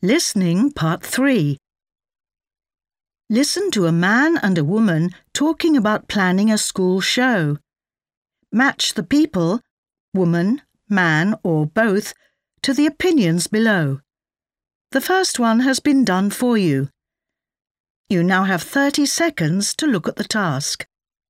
Listening Part 3. Listen to a man and a woman talking about planning a school show. Match the people, woman, man or both, to the opinions below. The first one has been done for you. You now have 30 seconds to look at the task.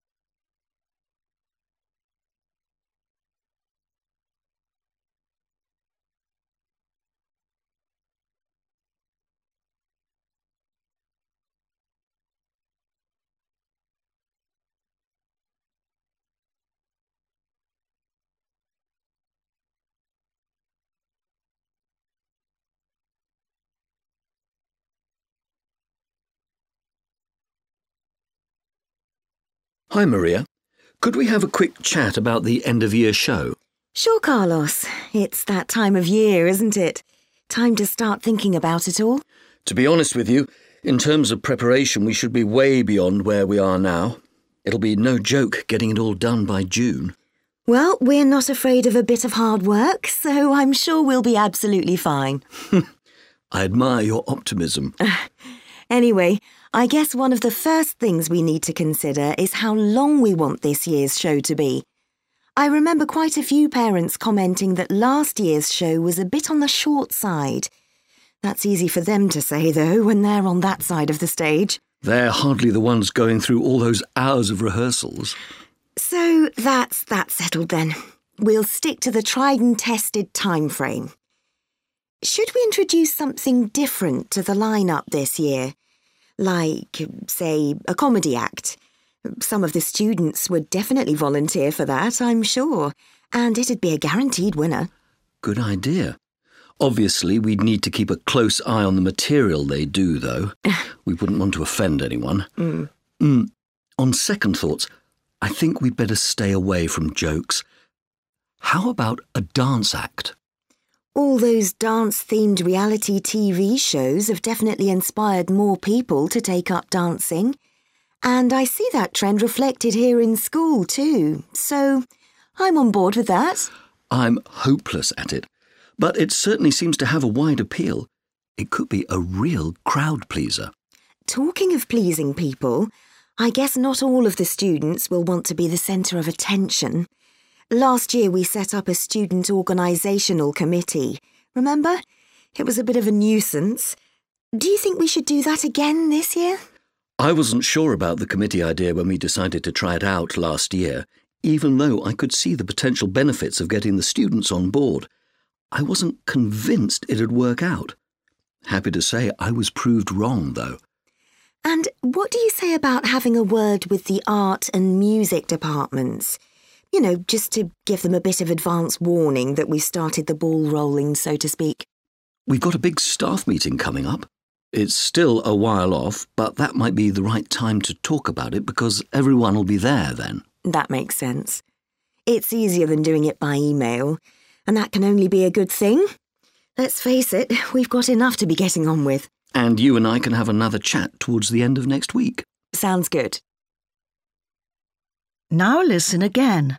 Hi, Maria. Could we have a quick chat about the end-of-year show? Sure, Carlos. It's that time of year, isn't it? Time to start thinking about it all. To be honest with you, in terms of preparation, we should be way beyond where we are now. It'll be no joke getting it all done by June. Well, we're not afraid of a bit of hard work, so I'm sure we'll be absolutely fine. I admire your optimism. Anyway, I guess one of the first things we need to consider is how long we want this year's show to be. I remember quite a few parents commenting that last year's show was a bit on the short side. That's easy for them to say, though, when they're on that side of the stage. They're hardly the ones going through all those hours of rehearsals. So that's that settled then. We'll stick to the tried and tested time frame. Should we introduce something different to the lineup this year? Like, say, a comedy act. Some of the students would definitely volunteer for that, I'm sure, and it'd be a guaranteed winner. Good idea. Obviously, we'd need to keep a close eye on the material they do, though. We wouldn't want to offend anyone. On second thoughts, I think we'd better stay away from jokes. How about a dance act? All those dance-themed reality TV shows have definitely inspired more people to take up dancing. And I see that trend reflected here in school too, so I'm on board with that. I'm hopeless at it, but it certainly seems to have a wide appeal. It could be a real crowd pleaser. Talking of pleasing people, I guess not all of the students will want to be the centre of attention. Last year we set up a student organisational committee. Remember? It was a bit of a nuisance. Do you think we should do that again this year? I wasn't sure about the committee idea when we decided to try it out last year, even though I could see the potential benefits of getting the students on board. I wasn't convinced it'd work out. Happy to say I was proved wrong, though. And what do you say about having a word with the art and music departments? You know, just to give them a bit of advance warning that we started the ball rolling, so to speak. We've got a big staff meeting coming up. It's still a while off, but that might be the right time to talk about it because everyone will be there then. That makes sense. It's easier than doing it by email, and that can only be a good thing. Let's face it, we've got enough to be getting on with. And you and I can have another chat towards the end of next week. Sounds good. Now listen again.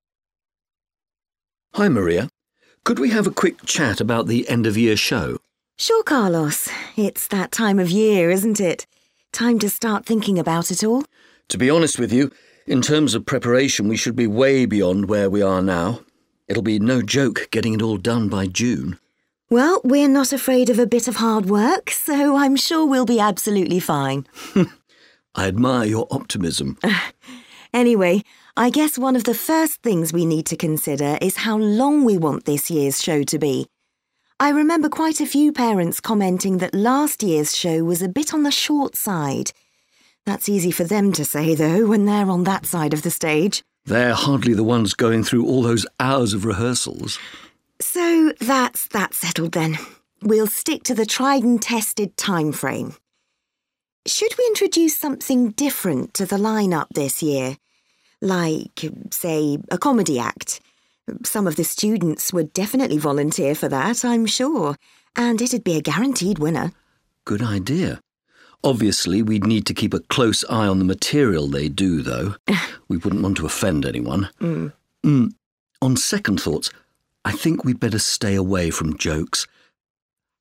Hi, Maria. Could we have a quick chat about the end-of-year show? Sure, Carlos. It's that time of year, isn't it? Time to start thinking about it all. To be honest with you, in terms of preparation, we should be way beyond where we are now. It'll be no joke getting it all done by June. Well, we're not afraid of a bit of hard work, so I'm sure we'll be absolutely fine. I admire your optimism. Anyway, I guess one of the first things we need to consider is how long we want this year's show to be. I remember quite a few parents commenting that last year's show was a bit on the short side. That's easy for them to say, though, when they're on that side of the stage. They're hardly the ones going through all those hours of rehearsals. So that's that settled then. We'll stick to the tried and tested time frame. Should we introduce something different to the lineup this year? Like, say, a comedy act. Some of the students would definitely volunteer for that, I'm sure, and it'd be a guaranteed winner. Good idea. Obviously, we'd need to keep a close eye on the material they do, though. We wouldn't want to offend anyone. On second thoughts, I think we'd better stay away from jokes.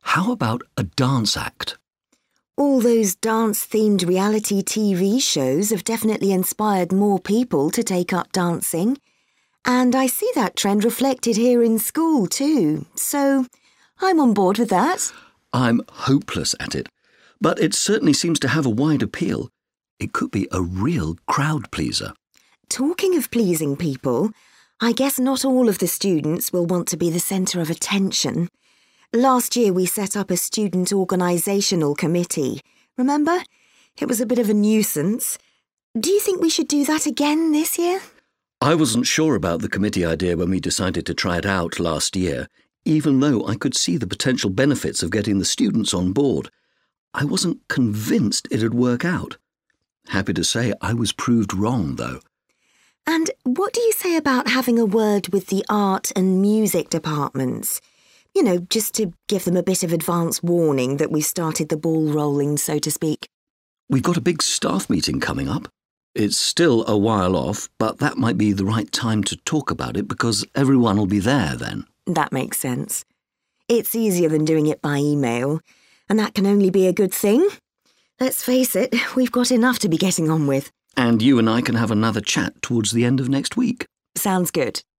How about a dance act? All those dance-themed reality TV shows have definitely inspired more people to take up dancing. And I see that trend reflected here in school too, so I'm on board with that. I'm hopeless at it, but it certainly seems to have a wide appeal. It could be a real crowd pleaser. Talking of pleasing people, I guess not all of the students will want to be the centre of attention. Last year we set up a student organisational committee. Remember? It was a bit of a nuisance. Do you think we should do that again this year? I wasn't sure about the committee idea when we decided to try it out last year, even though I could see the potential benefits of getting the students on board. I wasn't convinced it'd work out. Happy to say I was proved wrong, though. And what do you say about having a word with the art and music departments? You know, just to give them a bit of advance warning that we've started the ball rolling, so to speak. We've got a big staff meeting coming up. It's still a while off, but that might be the right time to talk about it because everyone will be there then. That makes sense. It's easier than doing it by email, and that can only be a good thing. Let's face it, we've got enough to be getting on with. And you and I can have another chat towards the end of next week. Sounds good.